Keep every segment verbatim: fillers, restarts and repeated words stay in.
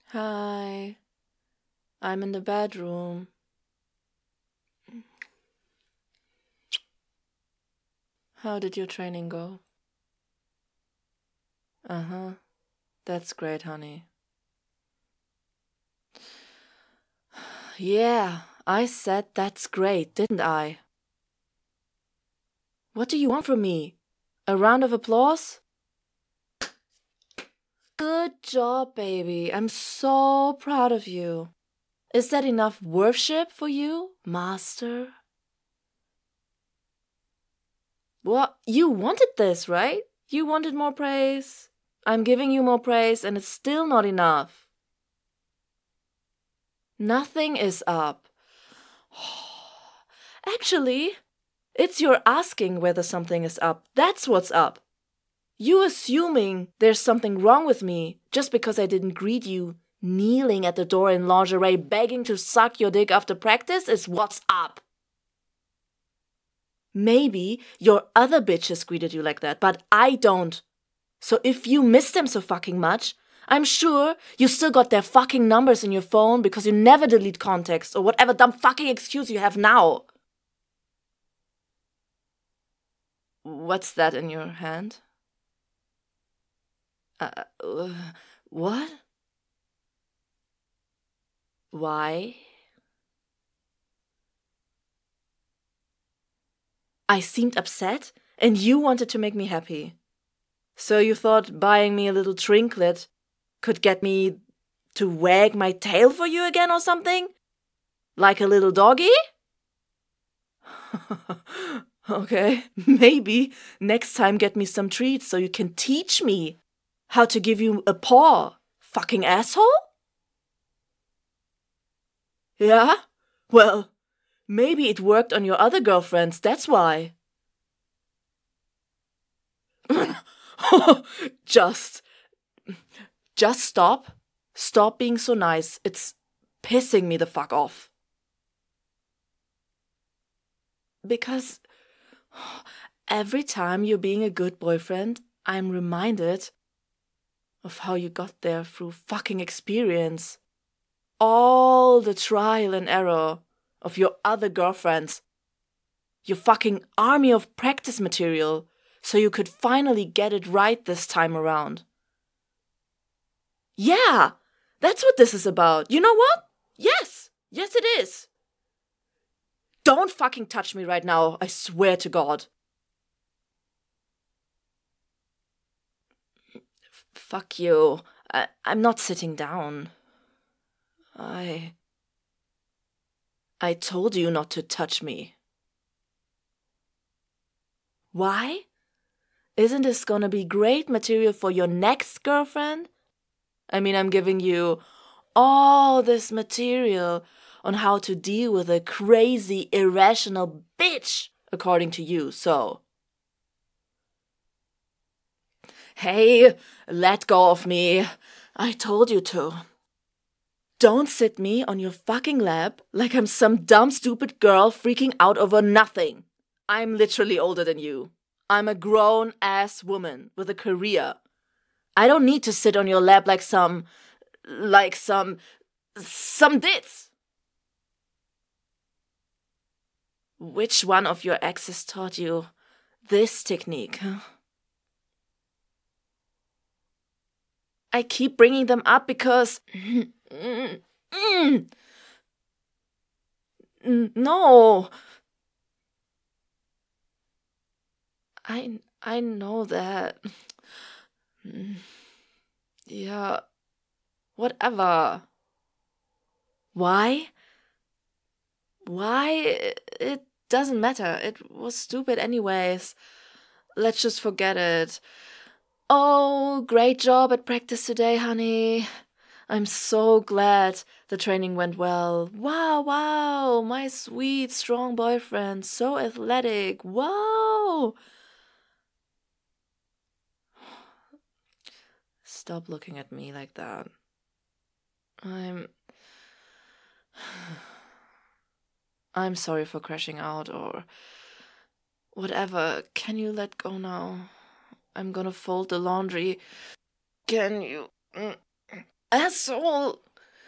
Hi, I'm in the bedroom. How did your training go? Uh-huh. That's great, honey. Yeah, I said that's great, didn't I? What do you want from me? A round of applause? Good job, baby. I'm so proud of you. Is that enough worship for you, master? What? You wanted this, right? You wanted more praise. I'm giving you more praise and it's still not enough. Nothing is up. Actually, it's your asking whether something is up. That's what's up. You assuming there's something wrong with me just because I didn't greet you kneeling at the door in lingerie begging to suck your dick after practice is what's up. Maybe your other bitches greeted you like that, but I don't. So if you miss them so fucking much, I'm sure you still got their fucking numbers in your phone because you never delete contacts or whatever dumb fucking excuse you have now. What's that in your hand? Uh, uh, what? Why? I seemed upset, and you wanted to make me happy. So you thought buying me a little trinket could get me to wag my tail for you again or something? Like a little doggy? Okay, maybe next time get me some treats so you can teach me how to give you a paw, fucking asshole? Yeah? Well, maybe it worked on your other girlfriends, that's why. just, just stop. Stop being so nice. It's pissing me the fuck off. Because every time you're being a good boyfriend, I'm reminded of how you got there through fucking experience. All the trial and error of your other girlfriends. Your fucking army of practice material, so you could finally get it right this time around. Yeah, that's what this is about. You know what? Yes, yes it is. Don't fucking touch me right now, I swear to God. F- fuck you. I- I'm not sitting down. I... I told you not to touch me. Why? Isn't this gonna be great material for your next girlfriend? I mean, I'm giving you all this material on how to deal with a crazy, irrational bitch, according to you, so. Hey, let go of me. I told you to. Don't sit me on your fucking lap like I'm some dumb, stupid girl freaking out over nothing. I'm literally older than you. I'm a grown-ass woman with a career. I don't need to sit on your lap like some... like some... some ditz. Which one of your exes taught you this technique, huh? I keep bringing them up because... No. I, I know that. Yeah, whatever. Why? Why? It doesn't matter. It was stupid anyways. Let's just forget it. Oh, great job at practice today, honey. I'm so glad the training went well. Wow, wow, my sweet, strong boyfriend. So athletic. Wow. Stop looking at me like that. I'm... I'm sorry for crashing out or whatever. Can you let go now? I'm gonna fold the laundry. Can you? Asshole!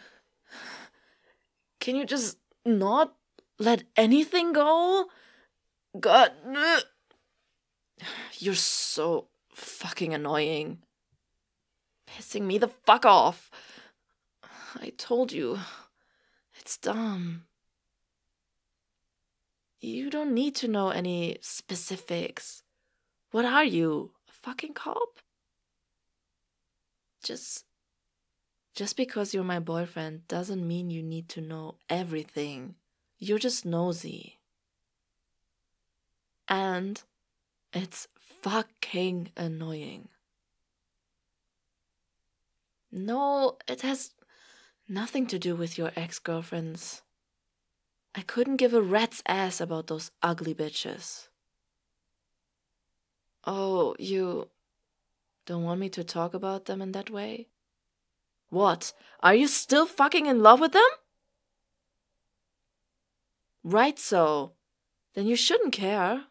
Can you just not let anything go? God. You're so fucking annoying. Pissing me the fuck off. I told you. It's dumb. You don't need to know any specifics. What are you? A fucking cop? Just. Just because you're my boyfriend doesn't mean you need to know everything. You're just nosy. And it's fucking annoying. No, it has nothing to do with your ex-girlfriends. I couldn't give a rat's ass about those ugly bitches. Oh, you don't want me to talk about them in that way? What? Are you still fucking in love with them? Right so. Then you shouldn't care.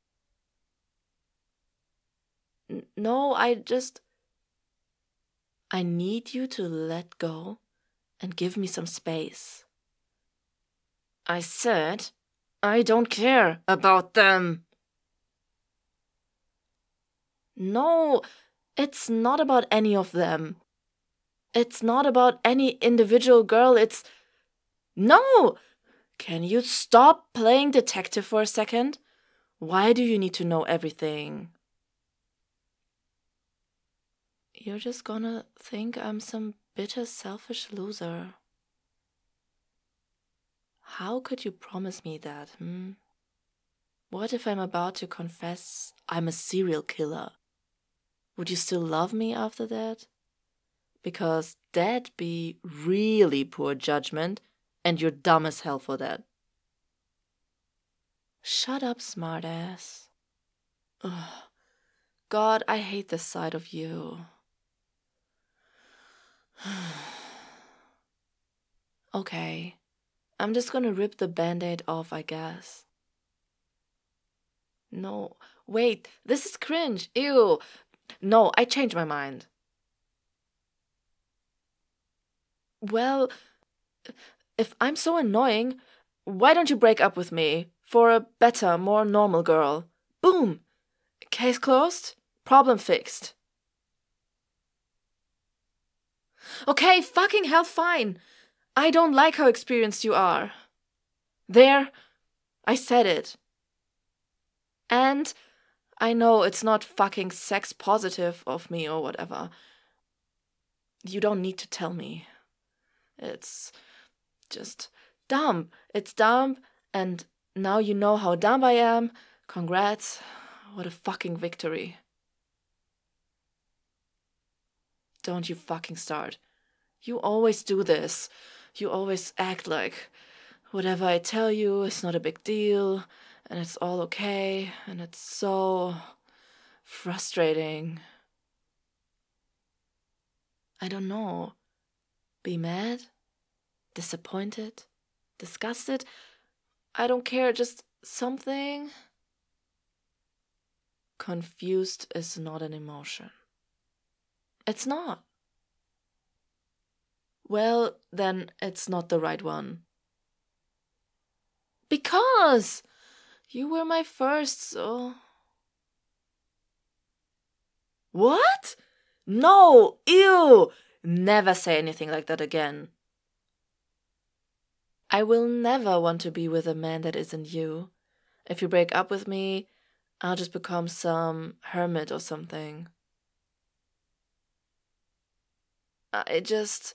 N- no, I just... I need you to let go and give me some space. I said, I don't care about them. No, it's not about any of them. It's not about any individual girl, it's... No! Can you stop playing detective for a second? Why do you need to know everything? You're just gonna think I'm some bitter, selfish loser. How could you promise me that, hmm? What if I'm about to confess I'm a serial killer? Would you still love me after that? Because that'd be really poor judgment, and you're dumb as hell for that. Shut up, smartass. Ugh. God, I hate this side of you. Okay, I'm just gonna rip the band-aid off, I guess. No, wait, this is cringe. Ew. No, I changed my mind. Well, if I'm so annoying, why don't you break up with me for a better, more normal girl? Boom! Case closed, problem fixed. Okay, fucking hell, fine. I don't like how experienced you are. There, I said it. And I know it's not fucking sex positive of me or whatever. You don't need to tell me. It's just dumb. It's dumb, and now you know how dumb I am. Congrats. What a fucking victory. Don't you fucking start. You always do this. You always act like whatever I tell you is not a big deal, and it's all okay, and it's so frustrating. I don't know. Be mad? Disappointed? Disgusted? I don't care, just something. Confused is not an emotion. It's not. Well, then it's not the right one. Because you were my first, so... What? No! Ew! Never say anything like that again. I will never want to be with a man that isn't you. If you break up with me, I'll just become some hermit or something. I just...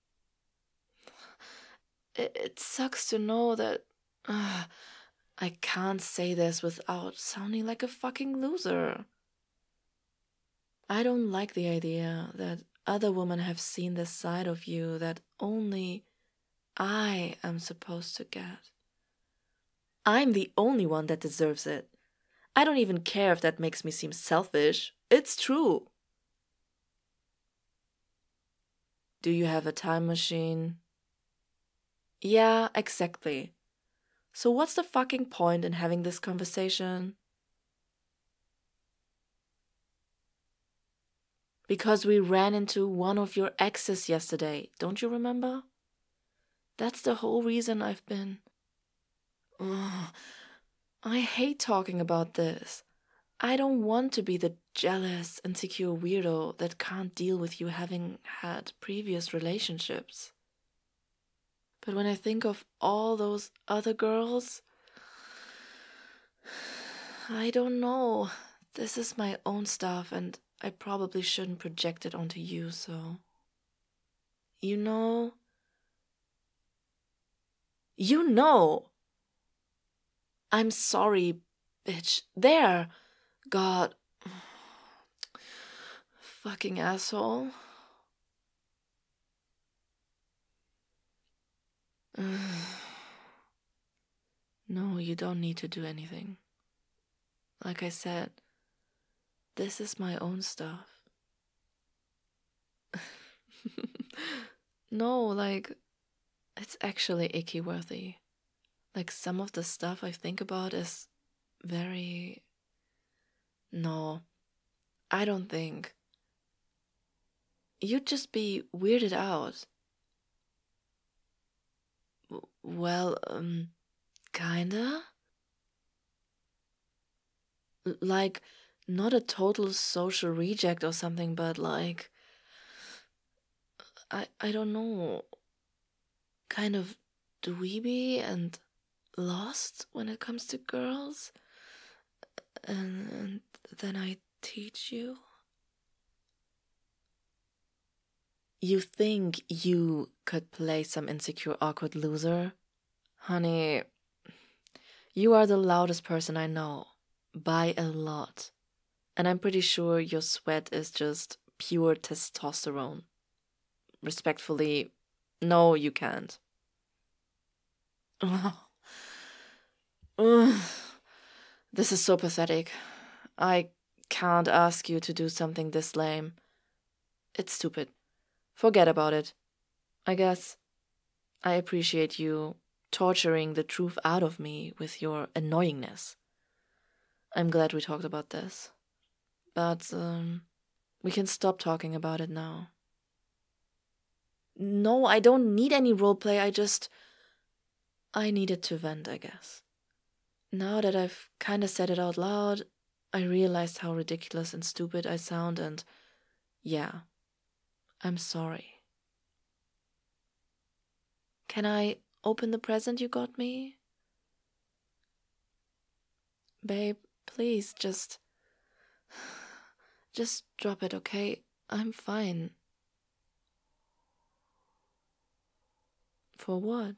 It, it sucks to know that... Uh, I can't say this without sounding like a fucking loser. I don't like the idea that other women have seen this side of you that only I am supposed to get. I'm the only one that deserves it. I don't even care if that makes me seem selfish. It's true. Do you have a time machine? Yeah, exactly. So what's the fucking point in having this conversation? Because we ran into one of your exes yesterday, don't you remember? That's the whole reason I've been... Ugh, I hate talking about this. I don't want to be the jealous, insecure weirdo that can't deal with you having had previous relationships. But when I think of all those other girls, I don't know. This is my own stuff and I probably shouldn't project it onto you, so... You know... You know! I'm sorry, bitch. There! God. Fucking asshole. No, you don't need to do anything. Like I said, this is my own stuff. No, like, it's actually icky worthy. Like, some of the stuff I think about is very... No, I don't think. You'd just be weirded out. W- Well, um, kinda? L- Like, not a total social reject or something, but like, I, I don't know, kind of dweeby and lost when it comes to girls. And, and then I teach you. You think you could play some insecure, awkward loser? Honey, you are the loudest person I know. By a lot. And I'm pretty sure your sweat is just pure testosterone. Respectfully, no, you can't. Ugh. This is so pathetic. I can't ask you to do something this lame. It's stupid. Forget about it. I guess I appreciate you torturing the truth out of me with your annoyingness. I'm glad we talked about this. But um, we can stop talking about it now. No, I don't need any roleplay. I just... I needed to vent, I guess. Now that I've kind of said it out loud, I realized how ridiculous and stupid I sound, and yeah, I'm sorry. Can I open the present you got me? Babe, please, just... Just drop it, okay? I'm fine. For what?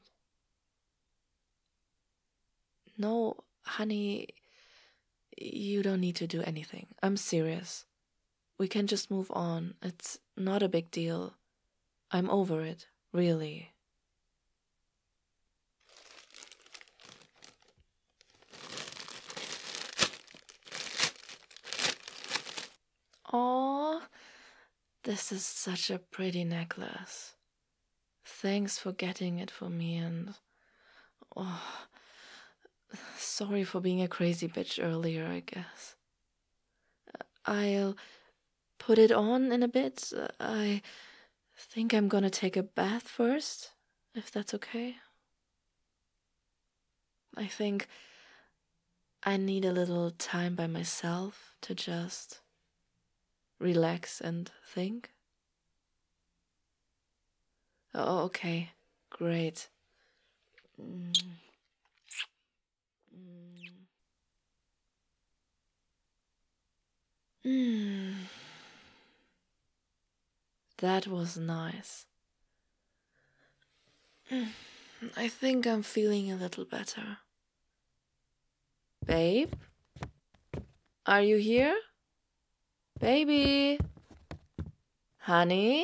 No, honey, you don't need to do anything. I'm serious. We can just move on. It's not a big deal. I'm over it, really. Aww, this is such a pretty necklace. Thanks for getting it for me, and oh, sorry for being a crazy bitch earlier, I guess. I'll put it on in a bit. I think I'm gonna take a bath first, if that's okay. I think I need a little time by myself to just relax and think. Oh, okay. Great. Mm. Mm. That was nice. I think I'm feeling a little better. Babe? Are you here? Baby? Honey?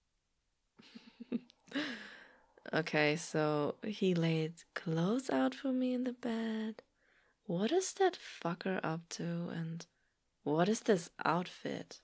Okay, so he laid clothes out for me in the bed. What is that fucker up to, and what is this outfit?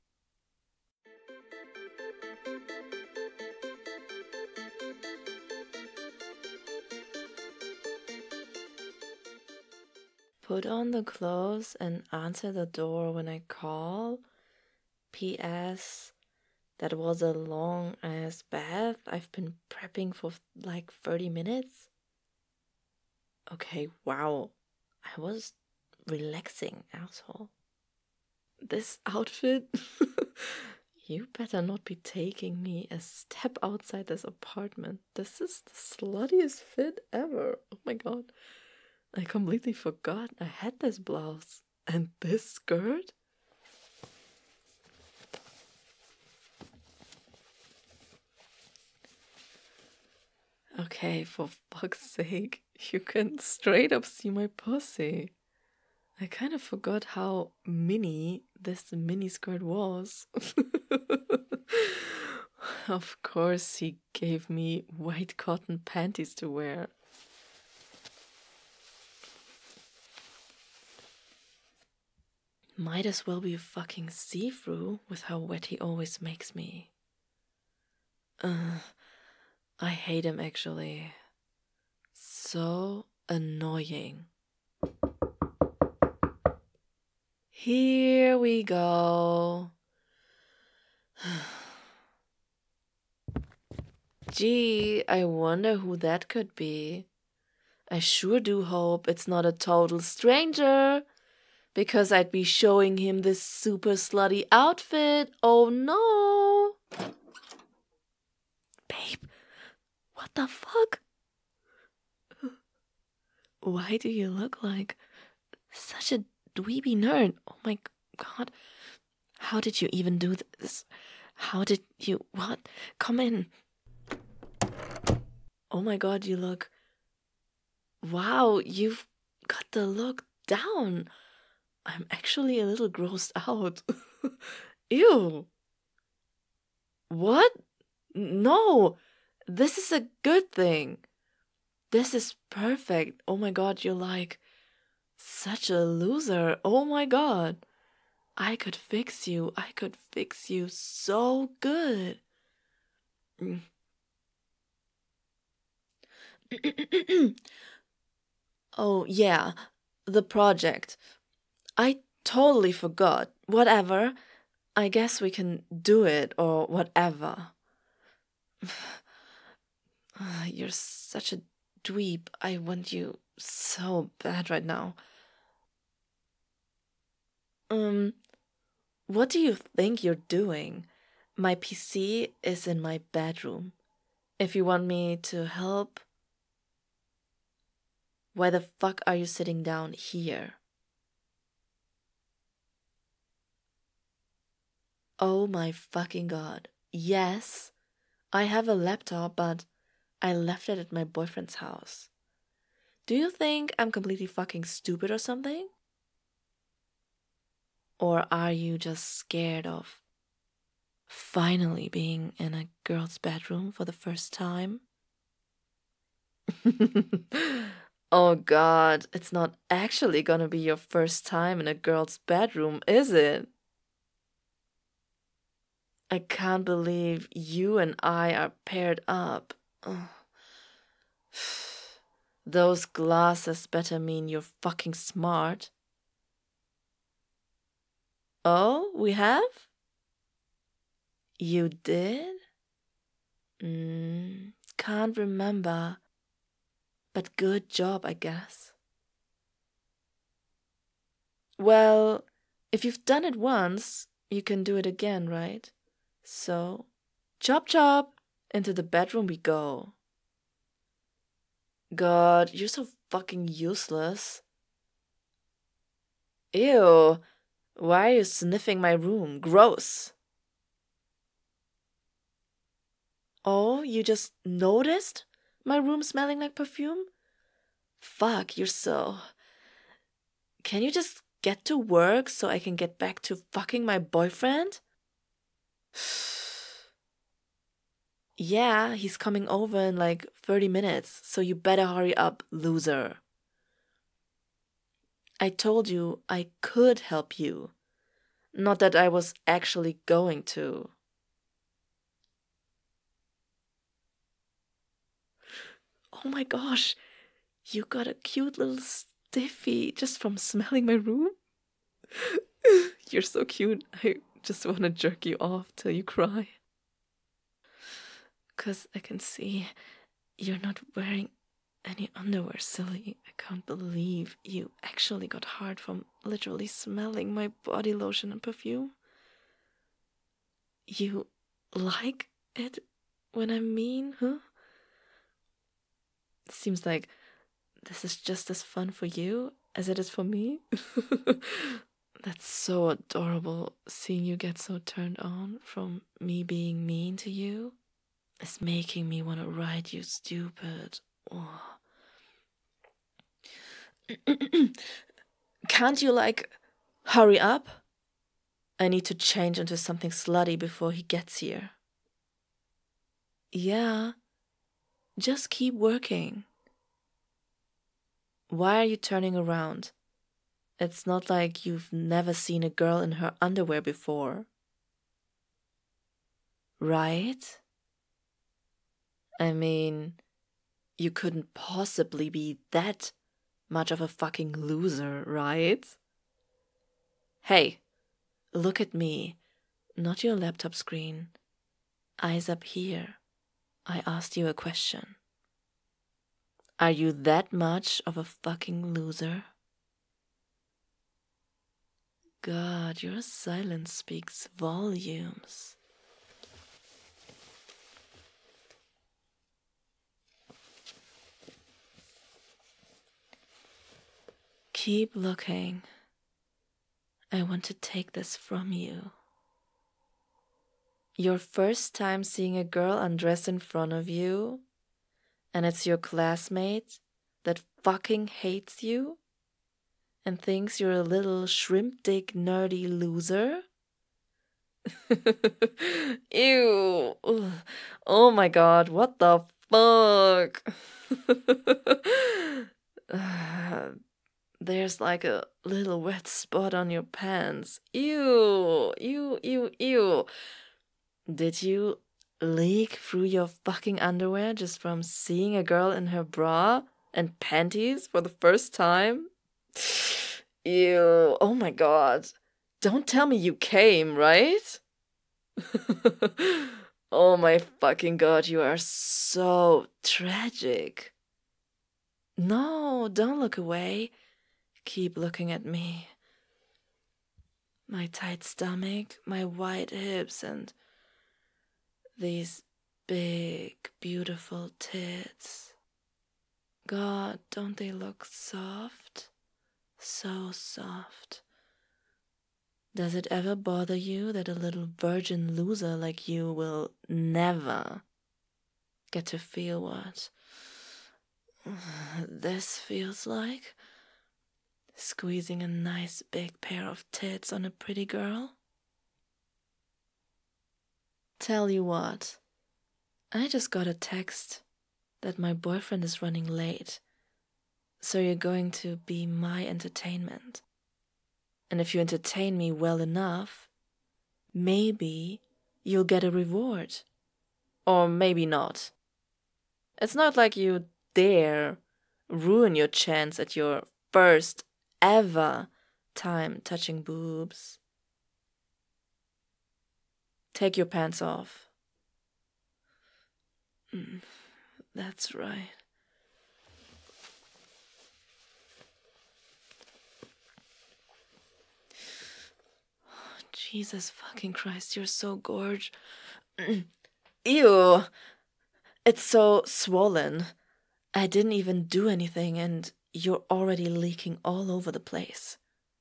Put on the clothes and answer the door when I call. P S That was a long ass bath. I've been prepping for like thirty minutes. Okay, wow. I was relaxing, asshole. This outfit? You better not be taking me a step outside this apartment. This is the sluttiest fit ever. Oh my god. I completely forgot I had this blouse. And this skirt? Okay, for fuck's sake. You can straight up see my pussy. I kind of forgot how mini this mini skirt was. Of course, he gave me white cotton panties to wear. Might as well be fucking see-through with how wet he always makes me. Uh, I hate him actually. So annoying. Here we go. Gee, I wonder who that could be. I sure do hope it's not a total stranger, because I'd be showing him this super slutty outfit. Oh no! Babe, what the fuck? Why do you look like such a dweeby nerd? Oh my god. How did you even do this? How did you... What? Come in. Oh my god, you look... Wow, you've got the look down. I'm actually a little grossed out. Ew. What? No. This is a good thing. This is perfect. Oh my god, you're like such a loser. Oh my god. I could fix you. I could fix you so good. Oh, yeah. The project. I totally forgot. Whatever. I guess we can do it or whatever. You're such a dweeb. I want you so bad right now. Um, what do you think you're doing? My P C is in my bedroom. If you want me to help, why the fuck are you sitting down here? Oh my fucking god. Yes, I have a laptop, but I left it at my boyfriend's house. Do you think I'm completely fucking stupid or something? Or are you just scared of finally being in a girl's bedroom for the first time? Oh god, it's not actually gonna be your first time in a girl's bedroom, is it? I can't believe you and I are paired up. Ugh. Those glasses better mean you're fucking smart. Oh, we have? You did? Mm, can't remember. But good job, I guess. Well, if you've done it once, you can do it again, right? So, chop chop, into the bedroom we go. God, you're so fucking useless. Ew, why are you sniffing my room? Gross. Oh, you just noticed my room smelling like perfume? Fuck, you're so... Can you just get to work so I can get back to fucking my boyfriend? Yeah, he's coming over in like thirty minutes, so you better hurry up, loser. I told you I could help you. Not that I was actually going to. Oh my gosh, you got a cute little stiffy just from smelling my room? You're so cute. I just want to jerk you off till you cry. 'cause I can see you're not wearing any underwear, silly. I can't believe you actually got hard from literally smelling my body lotion and perfume. You like it when I'm mean, huh? Seems like this is just as fun for you as it is for me. That's so adorable, seeing you get so turned on from me being mean to you. It's making me want to ride you stupid. Oh. Can't you, like, hurry up? I need to change into something slutty before he gets here. Yeah, just keep working. Why are you turning around? It's not like you've never seen a girl in her underwear before. Right? I mean, you couldn't possibly be that much of a fucking loser, right? Hey, look at me, not your laptop screen. Eyes up here. I asked you a question. Are you that much of a fucking loser? God, your silence speaks volumes. Keep looking. I want to take this from you. Your first time seeing a girl undress in front of you, and it's your classmate that fucking hates you and thinks you're a little shrimp dick nerdy loser? Ew. Oh my god, what the fuck? There's like a little wet spot on your pants. Ew, ew, ew, ew. Did you leak through your fucking underwear just from seeing a girl in her bra and panties for the first time? Ew, oh my god. Don't tell me you came, right? Oh my fucking god, you are so tragic. No, don't look away. Keep looking at me. My tight stomach, my wide hips, and these big, beautiful tits. God, don't they look soft? So soft. Does it ever bother you that a little virgin loser like you will never get to feel what this feels like? Squeezing a nice big pair of tits on a pretty girl? Tell you what, I just got a text that my boyfriend is running late, so you're going to be my entertainment. And if you entertain me well enough, maybe you'll get a reward. Or maybe not. It's not like you dare ruin your chance at your first ever time touching boobs. Take your pants off. Mm, that's right. Oh, Jesus fucking Christ, you're so gorge. Ew. It's so swollen. I didn't even do anything and you're already leaking all over the place.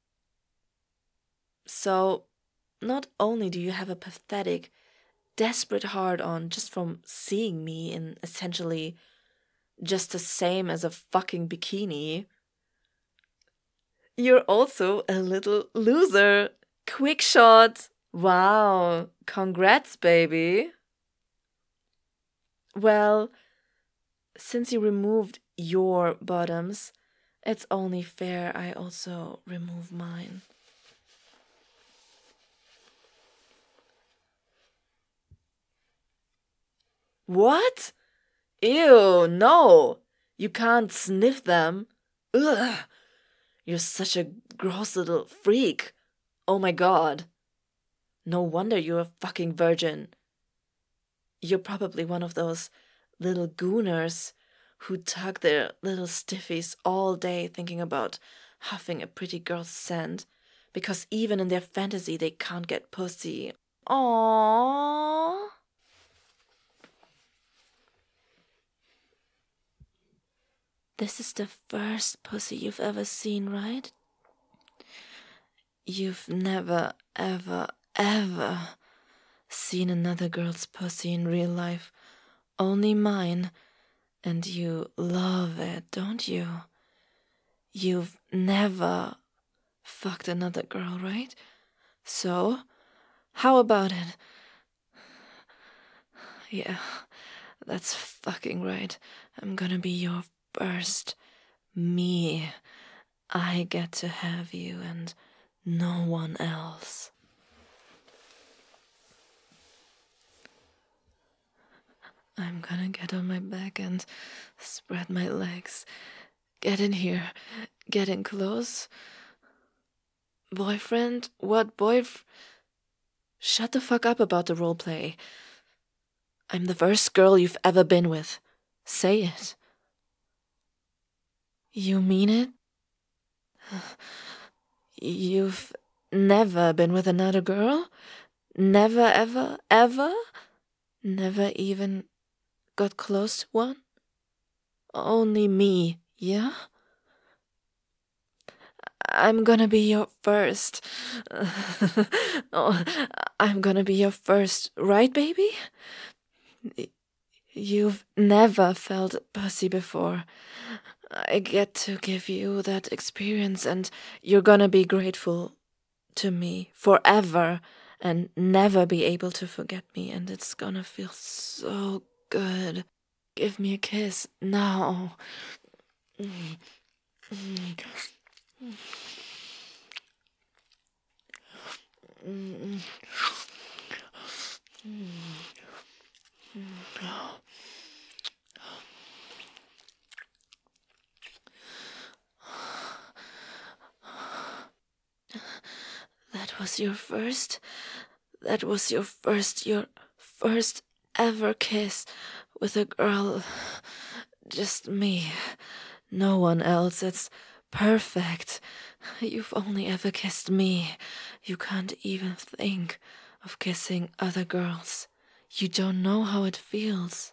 So, not only do you have a pathetic, desperate hard-on just from seeing me in essentially just the same as a fucking bikini, you're also a little loser. Quick shot. Wow. Congrats, baby. Well, since you removed your bottoms, it's only fair I also remove mine. What? Ew, no. You can't sniff them. Ugh. You're such a gross little freak. Oh my god. No wonder you're a fucking virgin. You're probably one of those little gooners who tug their little stiffies all day thinking about huffing a pretty girl's scent, because even in their fantasy they can't get pussy. Aww. This is the first pussy you've ever seen, right? You've never, ever, ever seen another girl's pussy in real life. Only mine. And you love it, don't you? You've never fucked another girl, right? So, how about it? Yeah, that's fucking right. I'm gonna be your first me. I get to have you and no one else. I'm gonna get on my back and spread my legs. Get in here. Get in close. Boyfriend? What boyf... Shut the fuck up about the roleplay. I'm the first girl you've ever been with. Say it. You mean it? You've never been with another girl? Never, ever, ever? Never even got close to one? Only me, yeah? I'm gonna be your first. Oh, I'm gonna be your first, right, baby? You've never felt pussy before. I get to give you that experience, and you're gonna be grateful to me forever and never be able to forget me, and it's gonna feel so good. Give me a kiss now. Mm. Mm. Mm. That was your first? That was your first, your first ever kiss with a girl. Just me. No one else. It's perfect. You've only ever kissed me. You can't even think of kissing other girls. You don't know how it feels.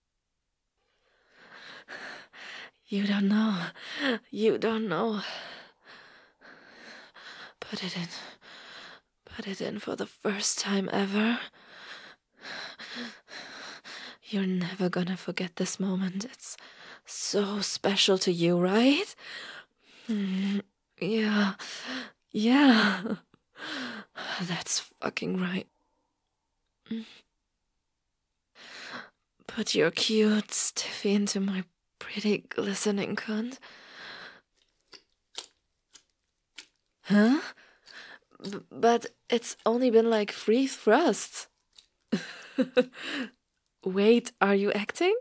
You don't know. You don't know. Put it in. Put it in for the first time ever. You're never gonna forget this moment. It's so special to you, right? Mm, yeah. Yeah. That's fucking right. Put your cute stiffy into my pretty glistening cunt. Huh? B- but it's only been like three thrusts. Wait, are you acting?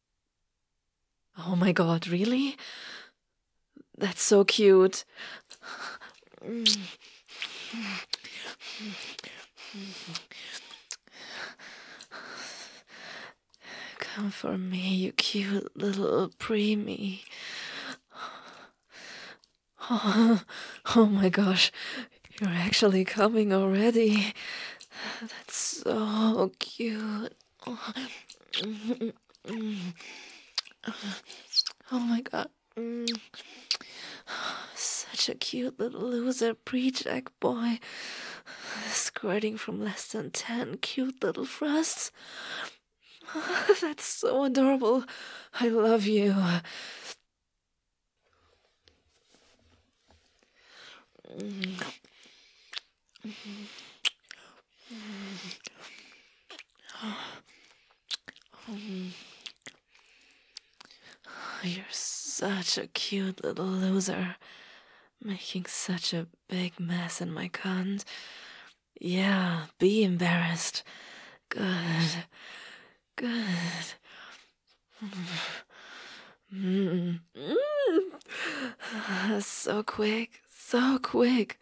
Oh my god, really? That's so cute. Come for me, you cute little preemie. Oh, oh my gosh, you're actually coming already. That's so cute. Oh, oh my god. Such a cute little loser pre-jack boy. Squirting from less than ten cute little thrusts. That's so adorable. I love you. You're such a cute little loser. Making such a big mess in my cunt. Yeah, be embarrassed. Good. Good. Mm. Mm. So quick. So quick.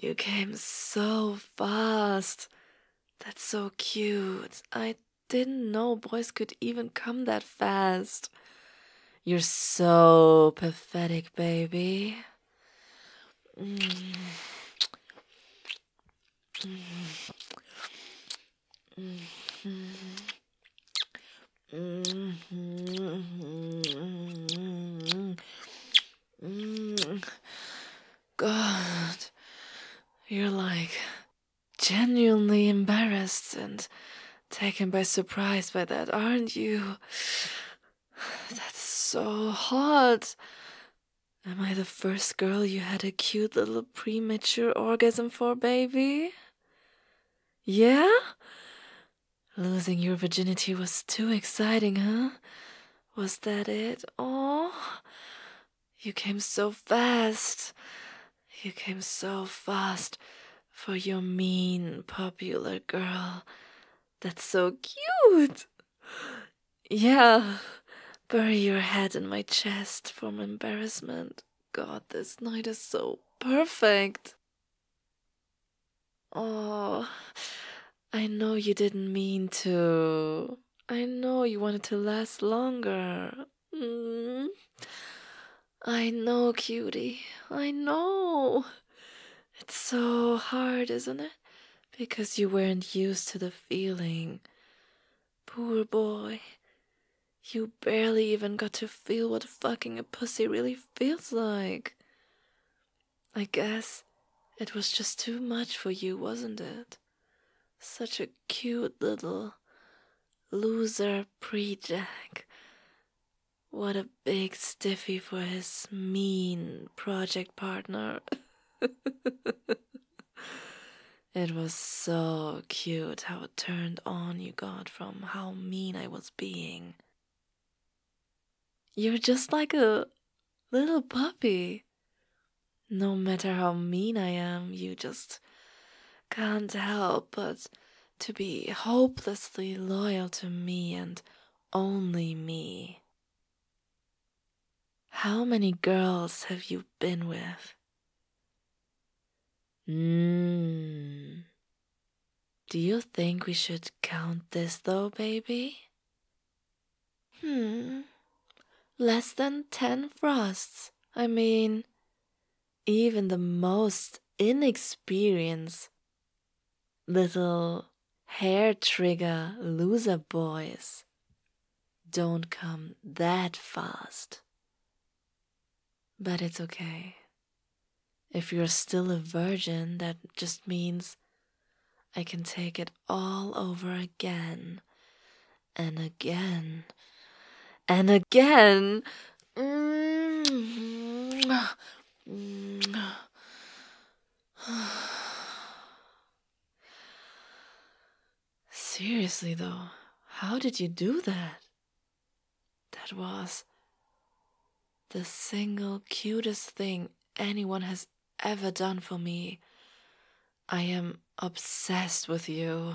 You came so fast. That's so cute. I didn't know boys could even come that fast. You're so pathetic, baby. Mm. Mm. Mm. Mm. God, you're like genuinely embarrassed and taken by surprise by that, aren't you? That's so hot. Am I the first girl you had a cute little premature orgasm for, baby? Yeah? Losing your virginity was too exciting, huh? Was that it? Oh, you came so fast. You came so fast for your mean, popular girl. That's so cute. Yeah. Bury your head in my chest from embarrassment. God, this night is so perfect. Oh, I know you didn't mean to. I know you wanted to last longer. Mm. I know, cutie. I know. It's so hard, isn't it? Because you weren't used to the feeling. Poor boy. You barely even got to feel what fucking a pussy really feels like. I guess it was just too much for you, wasn't it? Such a cute little loser pre-jack. What a big stiffy for his mean project partner. It was so cute how turned on you got from how mean I was being. You're just like a little puppy. No matter how mean I am, you just can't help but to be hopelessly loyal to me and only me. How many girls have you been with? Mmm. Do you think we should count this though, baby? Hmm. Less than ten frosts. I mean, even the most inexperienced little hair trigger loser boys don't come that fast. But it's okay. If you're still a virgin, that just means I can take it all over again and again and again. Seriously though, how did you do that? That was the single cutest thing anyone has ever done for me. I am obsessed with you.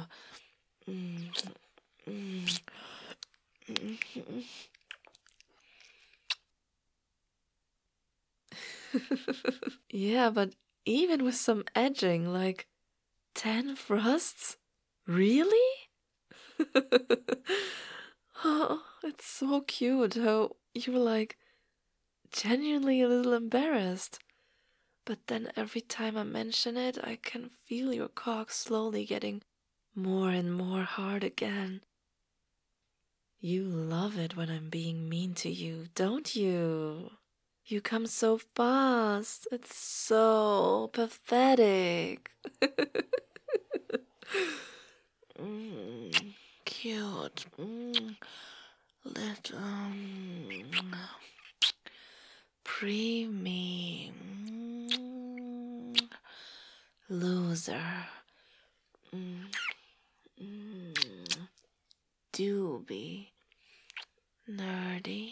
Yeah, but even with some edging, like ten frosts? Really? Oh, it's so cute how you were like genuinely a little embarrassed. But then every time I mention it, I can feel your cock slowly getting more and more hard again. You love it when I'm being mean to you, don't you? You come so fast. It's so pathetic. mm, cute. Mm, little. Um, Preemie. Mm, loser. Mm, mm, doobie. Nerdy.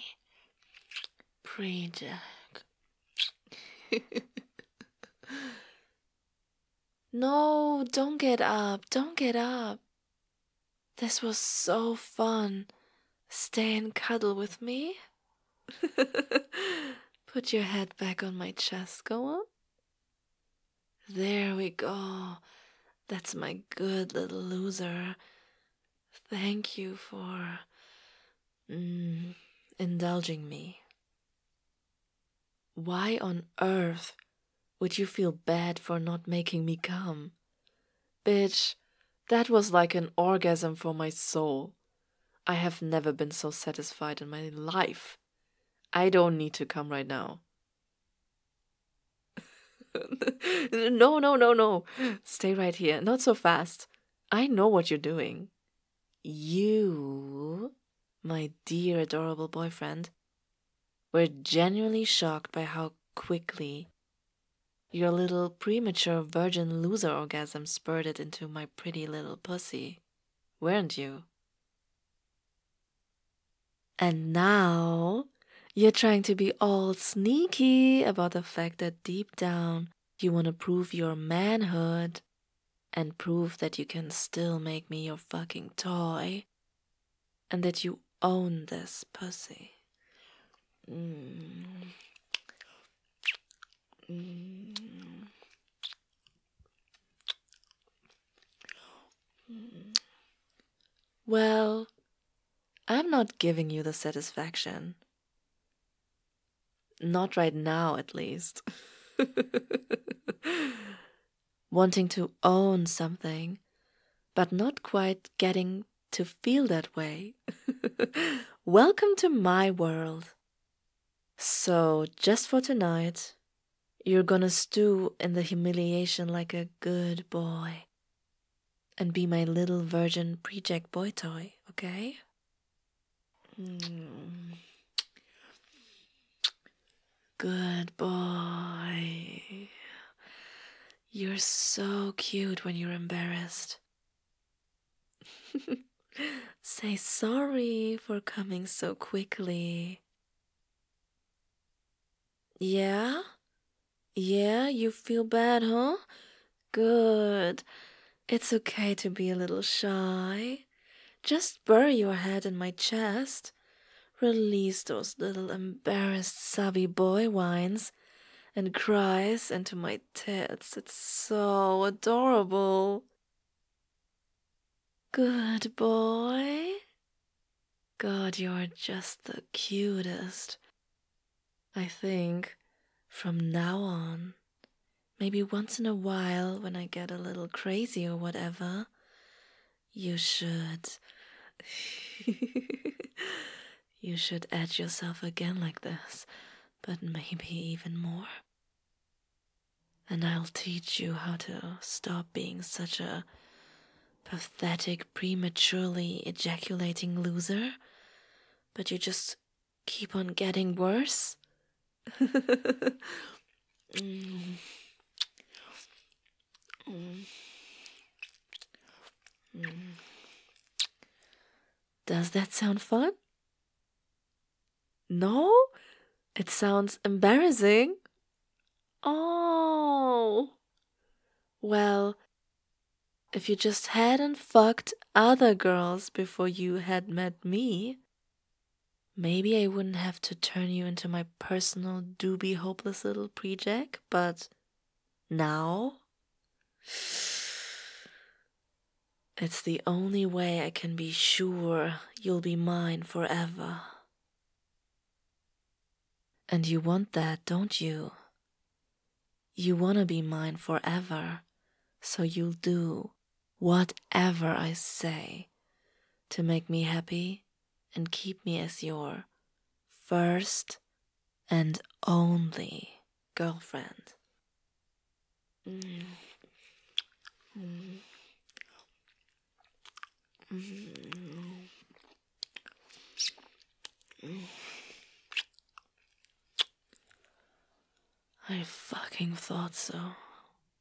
Pre-jack. No, don't get up. Don't get up. This was so fun. Stay and cuddle with me. Put your head back on my chest. Go on. There we go. That's my good little loser. Thank you for mm, indulging me. Why on earth would you feel bad for not making me come? Bitch, that was like an orgasm for my soul. I have never been so satisfied in my life. I don't need to come right now. No, no, no, no. Stay right here. Not so fast. I know what you're doing. You, my dear adorable boyfriend, were genuinely shocked by how quickly your little premature virgin loser orgasm spurted into my pretty little pussy, weren't you? And now you're trying to be all sneaky about the fact that deep down you want to prove your manhood and prove that you can still make me your fucking toy and that you own this pussy. Mm. Mm. Mm. Well, I'm not giving you the satisfaction. Not right now, at least. Wanting to own something, but not quite getting to feel that way. Welcome to my world. So, just for tonight, you're gonna stew in the humiliation like a good boy and be my little virgin pre-jack boy toy, okay? Mm. Good boy. You're so cute when you're embarrassed. Say sorry for coming so quickly. Yeah? Yeah, you feel bad, huh? Good. It's okay to be a little shy. Just bury your head in my chest. Release those little embarrassed subby boy whines and cries into my tits. It's so adorable. Good boy. God, you're just the cutest. I think from now on, maybe once in a while when I get a little crazy or whatever, you should... you should edge yourself again like this, but maybe even more. And I'll teach you how to stop being such a pathetic, prematurely ejaculating loser, but you just keep on getting worse. mm. Mm. Mm. Does that sound fun? No? It sounds embarrassing. Oh. Well, if you just hadn't fucked other girls before you had met me, maybe I wouldn't have to turn you into my personal doobie hopeless little pre-jack, but now it's the only way I can be sure you'll be mine forever. And you want that, don't you? You want to be mine forever, so you'll do whatever I say to make me happy and keep me as your first and only girlfriend. Mm. Mm. Mm. Mm. I fucking thought so.